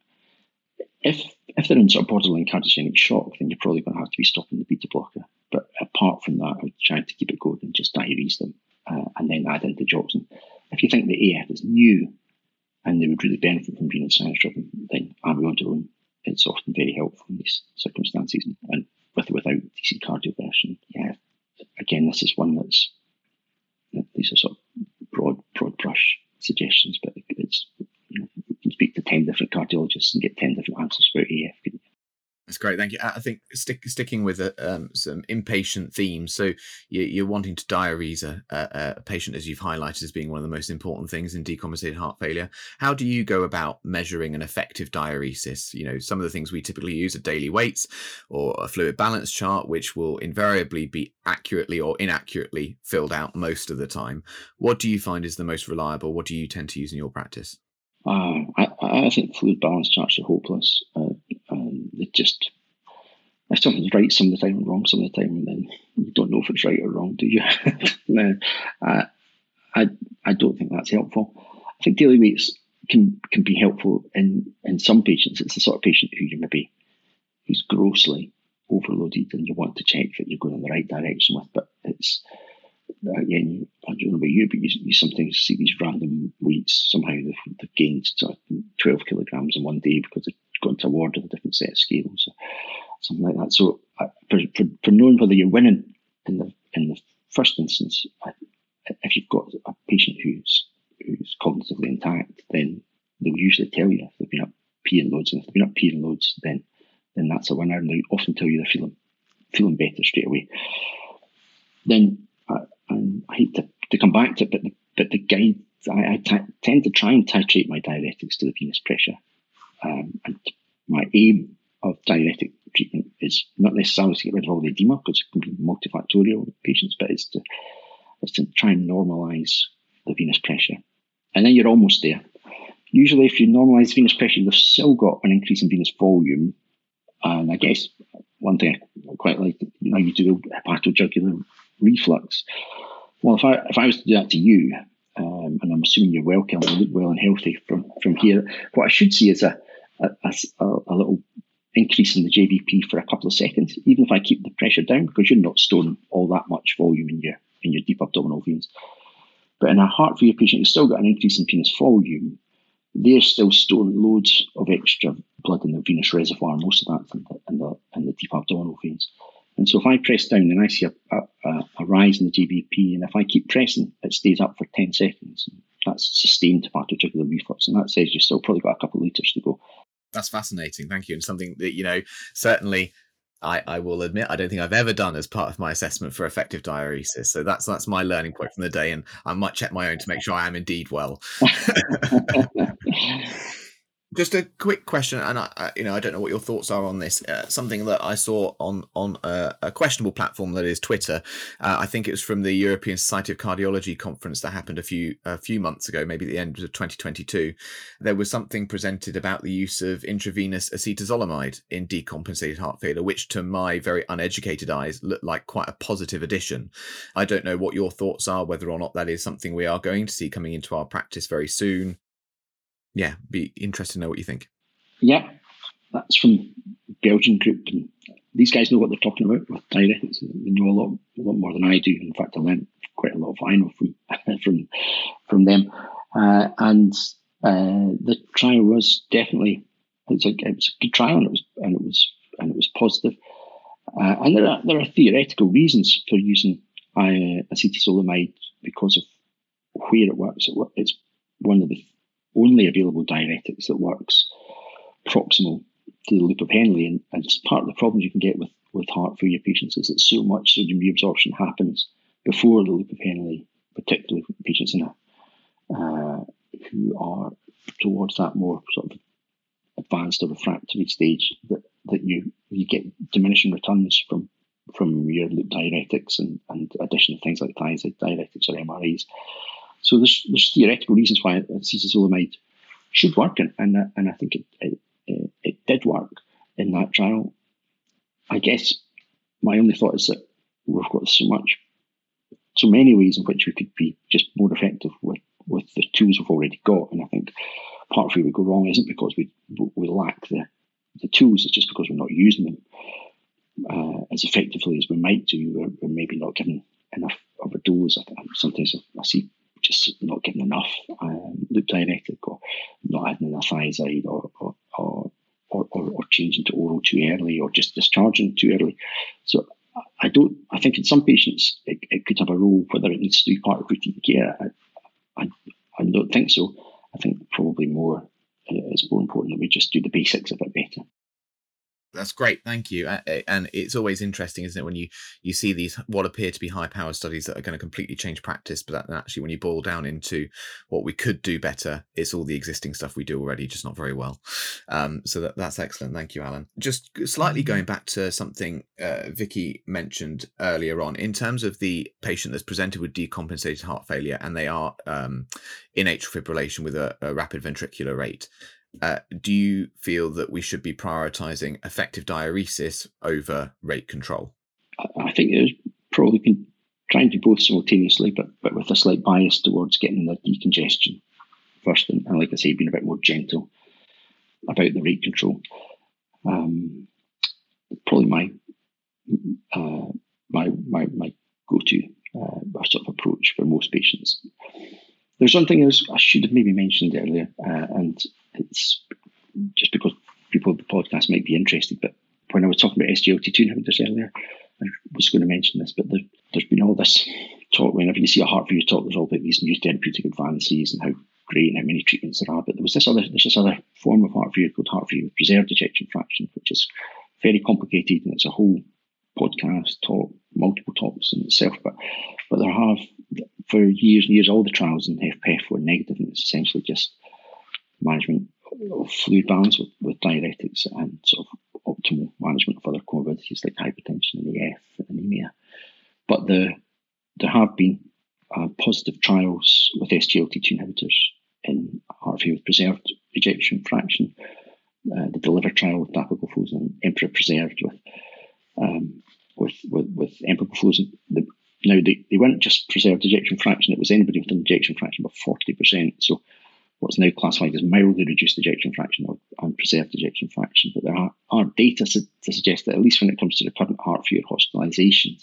If if they're in sort of borderline cardiogenic shock, then you're probably going to have to be stopping the beta blocker. But apart from that, I would try to keep it going and just diurese them uh, and then add in digoxin. If you think the A F is new and they would really benefit from venous sinus rhythm, then amiodarone, it's often very helpful in these circumstances. And with or without D C cardioversion, yeah, again, this is one that's, these are sort of broad, broad brush suggestions, but it's, you know, you can speak to ten different cardiologists and get ten different answers about A F. That's great, thank you. I think stick, sticking with uh, um, some inpatient themes. So you, you're wanting to diurese a, a, a patient, as you've highlighted, as being one of the most important things in decompensated heart failure. How do you go about measuring an effective diuresis? You know, some of the things we typically use are daily weights or a fluid balance chart, which will invariably be accurately or inaccurately filled out most of the time. What do you find is the most reliable? What do you tend to use in your practice? Uh, I, I think fluid balance charts are hopeless. Uh, um, they just, if something's right some of the time and wrong some of the time, and then you don't know if it's right or wrong, do you? no, uh, I I don't think that's helpful. I think daily weights can can be helpful in, in some patients. It's the sort of patient who you maybe who's grossly overloaded and you want to check that you're going in the right direction with, but it's, again, I don't know about you, but you, you sometimes see these random weights. Somehow they've, they've gained sort of twelve kilograms in one day because they've gone to a ward with a different set of scales, or something like that. So uh, for, for, for knowing whether you're winning in the in the first instance, I, if you've got a patient who's who's cognitively intact, then they'll usually tell you if they've been up peeing loads, and if they've been up peeing loads, then then that's a winner, and they often tell you they're feeling feeling better straight away. Then uh, and I hate to, to come back to it, but the, but the guide, I, I t- tend to try and titrate my diuretics to the venous pressure. Um, and my aim of diuretic treatment is not necessarily to get rid of all the edema, because it can be multifactorial in patients, but it's to, it's to try and normalise the venous pressure. And then you're almost there. Usually if you normalise venous pressure, you've still got an increase in venous volume. And I guess one thing I quite like, you know, you do hepatojugular reflux. Well, if I if I was to do that to you, um, and I'm assuming you're well, Kelvin, you look well and healthy from, from here, what I should see is a a, a a little increase in the J V P for a couple of seconds, even if I keep the pressure down, because you're not storing all that much volume in your in your deep abdominal veins. But in a heart failure patient who's still got an increase in venous volume, they're still storing loads of extra blood in the venous reservoir, most of that's in the, in the, in the deep abdominal veins. And so if I press down, then I see a, a, a rise in the G B P, and if I keep pressing, it stays up for ten seconds. That's sustained hepatojugular reflux, and that says you've still probably got a couple of litres to go. That's fascinating, thank you. And something that, you know, certainly I, I will admit I don't think I've ever done as part of my assessment for effective diuresis. So that's that's my learning point from the day, and I might check my own to make sure I am indeed well. Just a quick question, and I, I, you know, I don't know what your thoughts are on this. Uh, something that I saw on on a, a questionable platform that is Twitter. Uh, I think it was from the European Society of Cardiology conference that happened a few a few months ago, maybe at the end of twenty twenty-two. There was something presented about the use of intravenous acetazolamide in decompensated heart failure, which, to my very uneducated eyes, looked like quite a positive addition. I don't know what your thoughts are, whether or not that is something we are going to see coming into our practice very soon. Yeah, be interested to know what you think. Yeah, that's from Belgian group, and these guys know what they're talking about with diuretics. They know a lot, a lot more than I do. In fact, I learned quite a lot of what I know from from from them. Uh, and uh, the trial was definitely it's a, it was a good trial, and it was and it was and it was positive. Uh, and there are there are theoretical reasons for using uh, acetazolamide because of where it works. It, it's one of the only available diuretics that works proximal to the loop of Henle, and, and part of the problems you can get with, with heart failure patients is that so much sodium reabsorption happens before the loop of Henle, particularly for patients in a, uh, who are towards that more sort of advanced or refractory stage, that, that you you get diminishing returns from from your loop diuretics and, and addition of things like thiazide diuretics or M R As. So there's there's theoretical reasons why acetazolamide should work, and and, and I think it, it it did work in that trial. I guess my only thought is that we've got so much, so many ways in which we could be just more effective with, with the tools we've already got, and I think part of where we go wrong isn't because we we lack the the tools; it's just because we're not using them uh, as effectively as we might do. We're, we're maybe not giving enough of a dose. I, sometimes I see just not giving enough um, loop diuretic, or not adding enough thiazide, or or, or or or changing to oral too early, or just discharging too early. So I don't. I think in some patients it, it could have a role, whether it needs to be part of routine care. I, I, I don't think so. I think probably more it's more important that we just do the basics a bit better. That's great, thank you. And it's always interesting, isn't it, when you you see these what appear to be high powered studies that are going to completely change practice, but that actually when you boil down into what we could do better, it's all the existing stuff we do already, just not very well. Um, so that, that's excellent. Thank you, Alan. Just slightly going back to something uh, Vicky mentioned earlier on, in terms of the patient that's presented with decompensated heart failure and they are um, in atrial fibrillation with a, a rapid ventricular rate. Uh, do you feel that we should be prioritising effective diuresis over rate control? I think there's probably been trying to do both simultaneously, but but with a slight bias towards getting the decongestion first, and, and like I say, being a bit more gentle about the rate control. Um, probably my uh, my my my go-to uh, sort of approach for most patients. There's something else I should have maybe mentioned earlier, uh, and it's just because people of the podcast might be interested, but when I was talking about S G L T two inhibitors earlier, I was going to mention this, but there, there's been all this talk. Whenever you see a heart failure talk, there's all about these new therapeutic advances and how great and how many treatments there are. But there was this other, there's this other form of heart failure called heart failure with preserved ejection fraction, which is very complicated, and it's a whole podcast talk, multiple talks in itself. But but there have, for years and years, all the trials in H F P E F were negative, and it's essentially just management of fluid balance with, with diuretics and sort of optimal management of other comorbidities like hypertension and A F, anemia. But the there have been uh, positive trials with S G L T two inhibitors in heart failure with preserved ejection fraction. Uh, the DELIVER trial with dapagliflozin and Emperor preserved with um, with with, with empagliflozin. The, now they, they weren't just preserved ejection fraction; it was anybody with an ejection fraction of forty percent. So what's now classified as mildly reduced ejection fraction or and preserved ejection fraction. But there are, are data to, to suggest that at least when it comes to recurrent heart failure hospitalizations,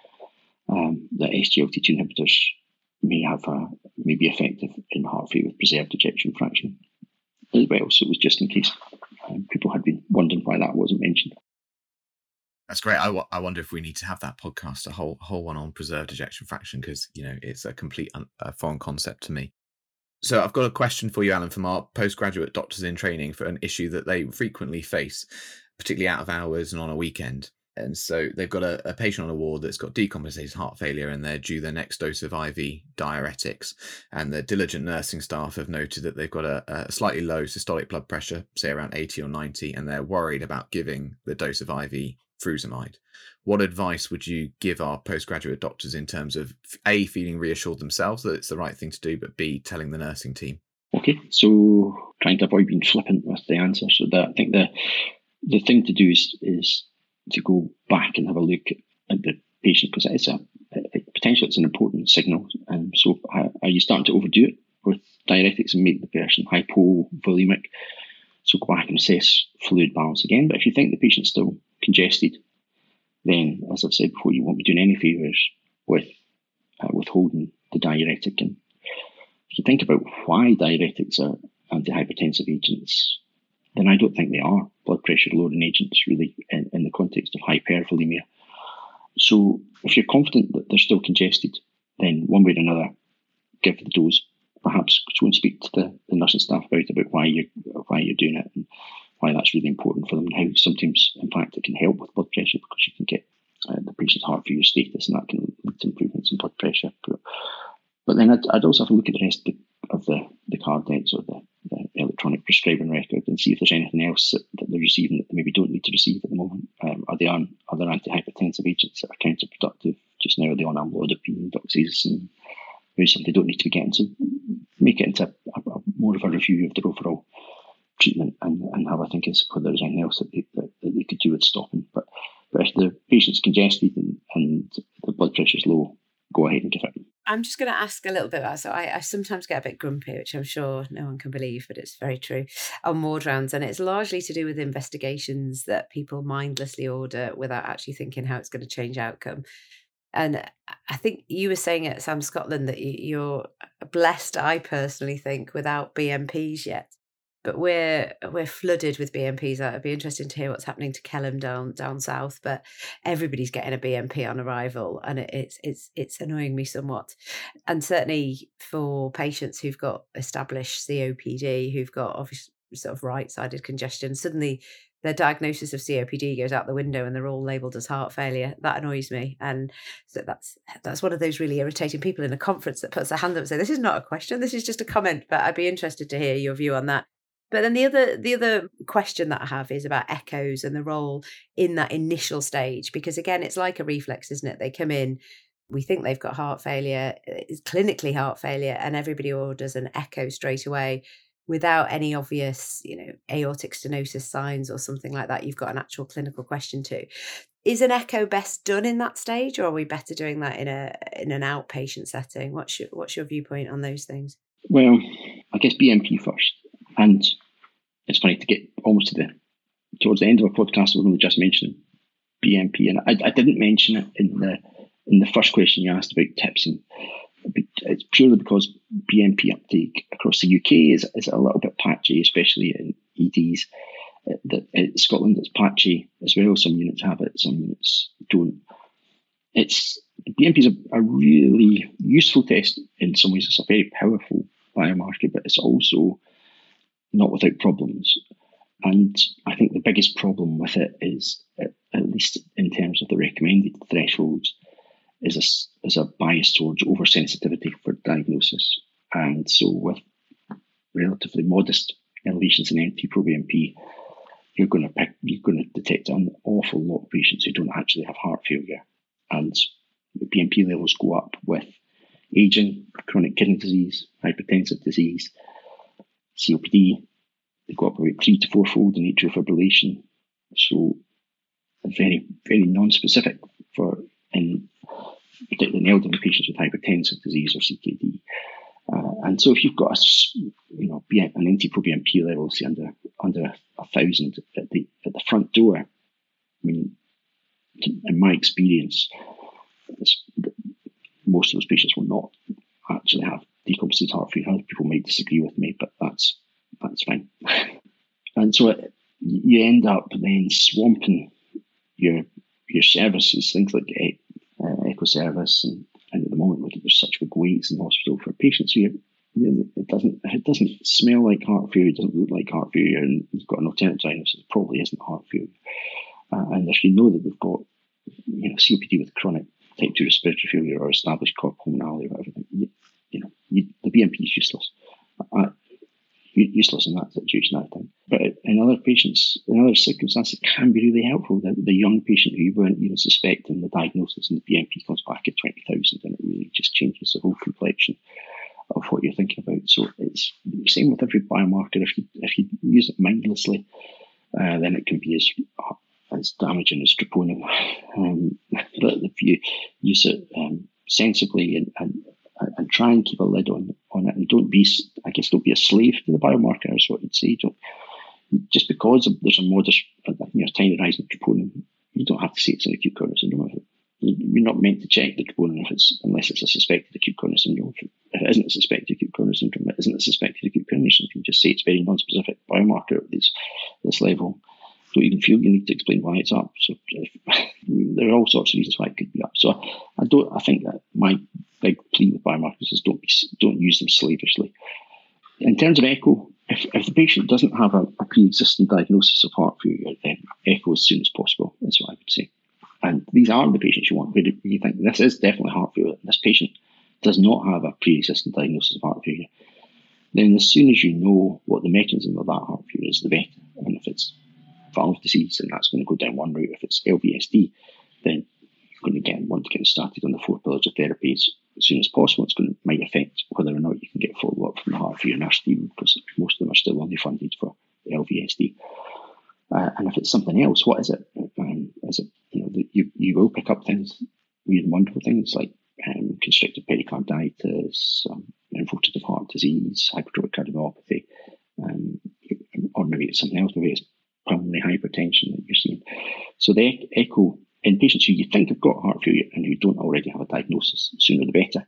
um, that S G L T two inhibitors may have a, may be effective in heart failure with preserved ejection fraction as well. So it was just in case um, people had been wondering why that wasn't mentioned. That's great. I, w- I wonder if we need to have that podcast, a whole whole one on preserved ejection fraction, because you know it's a complete un- a foreign concept to me. So I've got a question for you, Alan, from our postgraduate doctors in training for an issue that they frequently face, particularly out of hours and on a weekend. And so they've got a, a patient on a ward that's got decompensated heart failure, and they're due their next dose of I V diuretics. And the diligent nursing staff have noted that they've got a, a slightly low systolic blood pressure, say around eighty or ninety, and they're worried about giving the dose of I V furosemide. What advice would you give our postgraduate doctors in terms of, A, feeling reassured themselves that it's the right thing to do, but B, telling the nursing team? Okay, so trying to avoid being flippant with the answer. So that I think the the thing to do is, is to go back and have a look at, at the patient, because it's a, a potentially it's an important signal. And so are, are you starting to overdo it with diuretics and make the person hypovolemic? So go back and assess fluid balance again. But if you think the patient's still congested, then, as I've said before, you won't be doing any favours with uh, withholding the diuretic. And if you think about why diuretics are antihypertensive agents, then I don't think they are blood pressure lowering agents really in, in the context of hypervolemia. So if you're confident that they're still congested, then one way or another, give the dose. Perhaps go and speak to the, the nursing staff about about why you're why you're doing it and why that's really important for them, and how sometimes, in fact, it can help with blood pressure because you can get uh, the patient's heart failure status, and that can lead to improvements in blood pressure. But, but then I'd, I'd also have a look at the rest of the of the, the Cardex or the, the electronic prescribing record and see if there's anything else that, that they're receiving that they maybe don't need to receive at the moment. Um, are they on other antihypertensive agents that are counterproductive just now? Are they on amlodipine, doxazosin, maybe something they don't need to be getting? So make it into a, a, more of a review of their overall treatment and, and have a think as whether there's anything else that they, that, that they could do with stopping. But, but if the patient's congested and, and the blood pressure's low, go ahead and give it. I'm just going to ask a little bit about, so I, I sometimes get a bit grumpy, which I'm sure no one can believe, but it's very true, on ward rounds. And it's largely to do with investigations that people mindlessly order without actually thinking how it's going to change outcome. And I think you were saying at Sam Scotland that you're blessed, I personally think, without B M Ps yet. But we're we're flooded with B M Ps. It'd be interesting to hear what's happening to Kelham down down south. But everybody's getting a B M P on arrival, and it, it's it's it's annoying me somewhat. And certainly for patients who've got established C O P D, who've got obviously sort of right-sided congestion, suddenly their diagnosis of C O P D goes out the window, and they're all labelled as heart failure. That annoys me, and so that's that's one of those really irritating people in a conference that puts their hand up and say, "This is not a question, this is just a comment." But I'd be interested to hear your view on that. But then the other the other question that I have is about echoes and the role in that initial stage, because again, it's like a reflex, isn't it? They come in, we think they've got heart failure, it's clinically heart failure, and everybody orders an echo straight away without any obvious, you know, aortic stenosis signs or something like that. You've got an actual clinical question too. Is an echo best done in that stage, or are we better doing that in a in an outpatient setting? What's your what's your viewpoint on those things? Well, I guess B M P first. And it's funny to get almost to the towards the end of our podcast, we're only just mentioning B M P, and I, I didn't mention it in the in the first question you asked about tips, and it's purely because B M P uptake across the U K is is a little bit patchy, especially in E Ds. That in Scotland it's patchy as well. Some units have it, some units don't. It's B M P is a, a really useful test in some ways. It's a very powerful biomarker, but it's also not without problems. And I think the biggest problem with it is, at, at least in terms of the recommended thresholds, is a, is a bias towards oversensitivity for diagnosis. And so with relatively modest elevations in N T pro B M P, you're going to pick, you're going to detect an awful lot of patients who don't actually have heart failure. And the B M P levels go up with aging, chronic kidney disease, hypertensive disease, C O P D. They go up about three to fourfold in atrial fibrillation. So very, very non-specific for, in particularly in elderly patients with hypertensive disease or C K D. Uh, and so if you've got a, you know, an N T pro B M P level, say under under a thousand at the at the front door, I mean, in my experience, most of those patients will not actually have decompensated heart failure. Other people might disagree with me, but that's that's fine. And so it, you end up then swamping your your services, things like uh, echo service, and, and at the moment, like, there's such big waits in the hospital for patients who really, it doesn't it doesn't smell like heart failure, it doesn't look like heart failure, and you've got an alternative diagnosis, it probably isn't heart failure. Uh, and if you know that they've got, you know, C O P D with chronic type two respiratory failure or established pulmonality or whatever, you, you know, you, the B M P is useless. Uh, useless in that situation, I think. But in other patients, in other circumstances, it can be really helpful. The, the young patient who you weren't even suspecting the diagnosis and the B M P comes back at twenty thousand, and it really just changes the whole complexion of what you're thinking about. So it's the same with every biomarker. If you if you use it mindlessly, uh, then it can be as as damaging as troponin. Um, but if you use it um, sensibly and, and and try and keep a lid on on it, and don't be, I guess, don't be a slave to the biomarker, is what you'd say. Don't, just because there's a modest, you know, tiny rise in troponin, you don't have to say it's an acute coronary syndrome. You're not meant to check the troponin if it's, unless it's a suspected acute coronary syndrome. If it isn't a suspected acute coronary syndrome, it isn't a suspected acute coronary syndrome. Just say it's very non-specific biomarker at this this level. Don't even feel you need to explain why it's up. So if, there are all sorts of reasons why it could be up. So I, I don't. I think that my big plea with biomarkers is don't be, don't use them slavishly. In terms of echo, if, if the patient doesn't have a, a pre-existing diagnosis of heart failure, then echo as soon as possible is what I would say. And these are the patients you want where you think this is definitely heart failure. This patient does not have a pre-existing diagnosis of heart failure. Then as soon as you know what the mechanism of that heart failure is, the better. And if it's valve disease, then that's going to go down one route. If it's L V S D, then you're going to get want to get started on the four pillars of therapies as soon as possible. It's going to might affect whether or not you can get follow up from the heart failure nurse team, because most of them are still only funded for L V S D. Uh, and if it's something else, what is it? Um, is it you know the, you you will pick up things, weird and wonderful things like um, constrictive pericarditis, um, infiltrative heart disease, hypertrophic cardiomyopathy, um, or maybe it's something else. Maybe it's pulmonary hypertension that you're seeing. So the echo in patients who you think have got heart failure and who don't already have a diagnosis, sooner the better.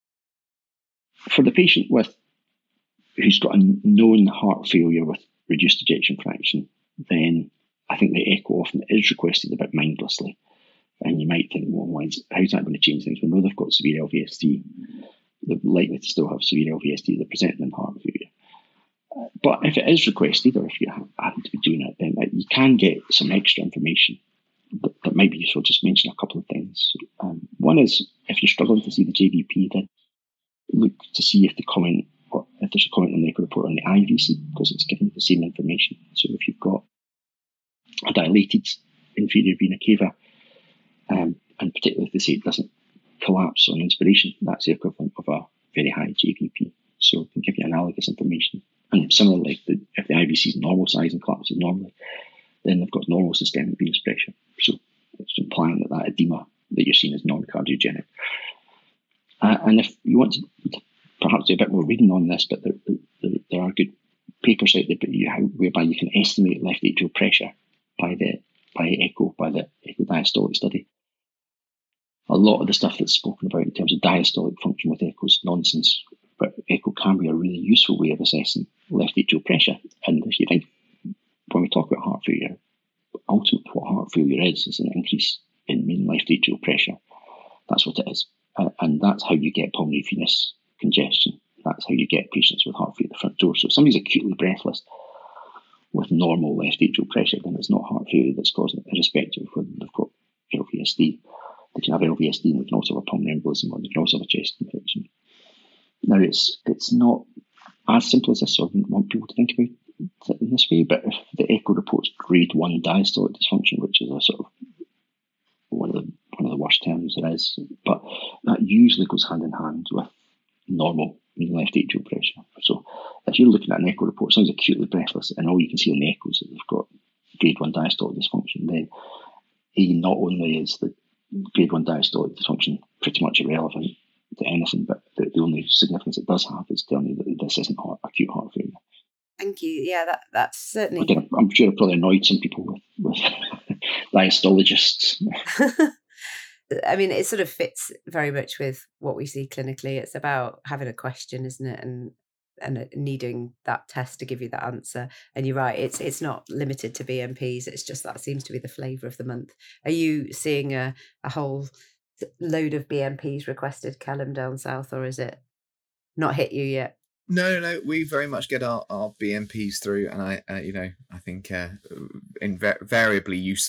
For the patient with who's got a known heart failure with reduced ejection fraction, then I think the echo often is requested a bit mindlessly. And you might think, well, why is, how's that going to change things? We know they've got severe L V S D. They're likely to still have severe L V S D. They're presenting in heart failure. But if it is requested, or if you happen to be doing it, then you can get some extra information that, that might be useful. Just mention a couple of things. Um, one is, if you're struggling to see the J V P, then look to see if the comment, or if there's a comment on the echo report on the I V C, because it's giving you the same information. So if you've got a dilated inferior vena cava, um, and particularly if they say it doesn't collapse on inspiration, that's the equivalent of a very high J V P. So it can give you analogous information. And similarly, the, if the I V C is normal size and collapses normally, then they've got normal systemic venous pressure. So it's implying that that edema that you're seeing is non-cardiogenic. Uh, and if you want to, to perhaps do a bit more reading on this, but there, there, there are good papers out there you, how, whereby you can estimate left atrial pressure by the by echo, by the echo diastolic study. A lot of the stuff that's spoken about in terms of diastolic function with echo is nonsense, but echo can be a really useful way of assessing left atrial pressure. And if you think, when we talk about heart failure, ultimately what heart failure is, is an increase in mean left atrial pressure. That's what it is. Uh, and that's how you get pulmonary venous congestion. That's how you get patients with heart failure at the front door. So if somebody's acutely breathless with normal left atrial pressure, then it's not heart failure that's causing it, irrespective of whether they've got L V S D. They can have L V S D and they can also have a pulmonary embolism, or they can also have a chest infection. Now, it's it's not as simple as this, so I wouldn't want people to think about it in this way, but if the echo reports grade one diastolic dysfunction, which is a sort of one of the one of the worst terms there is, but that usually goes hand in hand with normal mean left atrial pressure. So if you're looking at an echo report, someone's acutely breathless, and all you can see on the echo is that they've got grade one diastolic dysfunction, then A, not only is the grade one diastolic dysfunction pretty much irrelevant to anything, but the, the only significance it does have is telling you that this isn't heart, acute heart failure. Thank you. Yeah, that that's certainly. Again, I'm sure it probably annoyed some people with, with diastologists. I mean, it sort of fits very much with what we see clinically. It's about having a question, isn't it, and and needing that test to give you that answer. And you're right; it's it's not limited to B M Ps. It's just that seems to be the flavour of the month. Are you seeing a a whole load of B M Ps requested, Callum, down south, or is it not hit you yet? No, no, no. We very much get our, our B M Ps through, and I, uh, you know, I think uh, invariably useful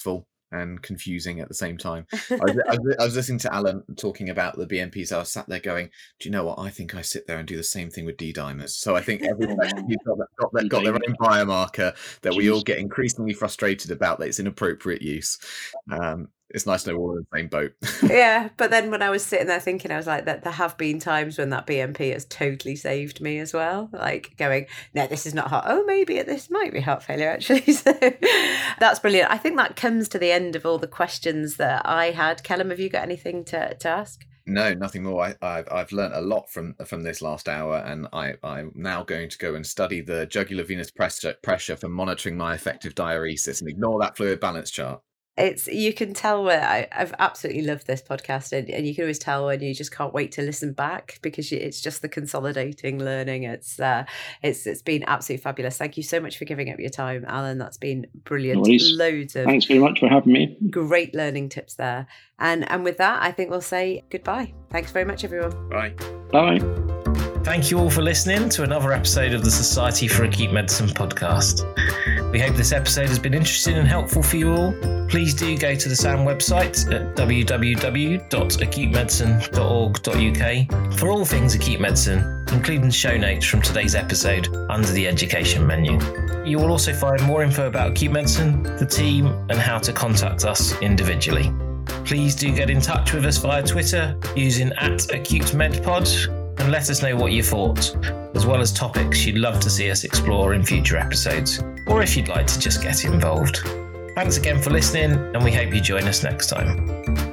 and confusing at the same time. I was, I, was, I was listening to Alan talking about the B M Ps. I was sat there going, do you know what? I think I sit there and do the same thing with D-dimers. So I think everyone's got, got, got, got their own biomarker that we all get increasingly frustrated about, that it's inappropriate use. Um, it's nice to know we're all in the same boat. Yeah, but then when I was sitting there thinking, I was like, that there have been times when that B M P has totally saved me as well. Like going, no, this is not heart. Oh, maybe this might be heart failure actually. So that's brilliant. I think that comes to the end of all the questions that I had. Callum, have you got anything to, to ask? No, nothing more. I, I've I've learned a lot from from this last hour, and I I'm now going to go and study the jugular venous pressure pressure for monitoring my effective diuresis, and ignore that fluid balance chart. It's you can tell where I, I've absolutely loved this podcast, and, and you can always tell when you just can't wait to listen back, because it's just the consolidating learning. It's uh, it's it's been absolutely fabulous. Thank you so much for giving up your time, Alan. That's been brilliant. No Loads of thanks very much for having me. Great learning tips there. And and with that, I think we'll say goodbye. Thanks very much, everyone. Bye. Bye. Thank you all for listening to another episode of the Society for Acute Medicine podcast. We hope this episode has been interesting and helpful for you all. Please do go to the S A M website at w w w dot acute medicine dot org dot u k for all things acute medicine, including show notes from today's episode under the education menu. You will also find more info about acute medicine, the team, and how to contact us individually. Please do get in touch with us via Twitter using at AcuteMedPod, and let us know what you thought, as well as topics you'd love to see us explore in future episodes, or if you'd like to just get involved. Thanks again for listening, and we hope you join us next time.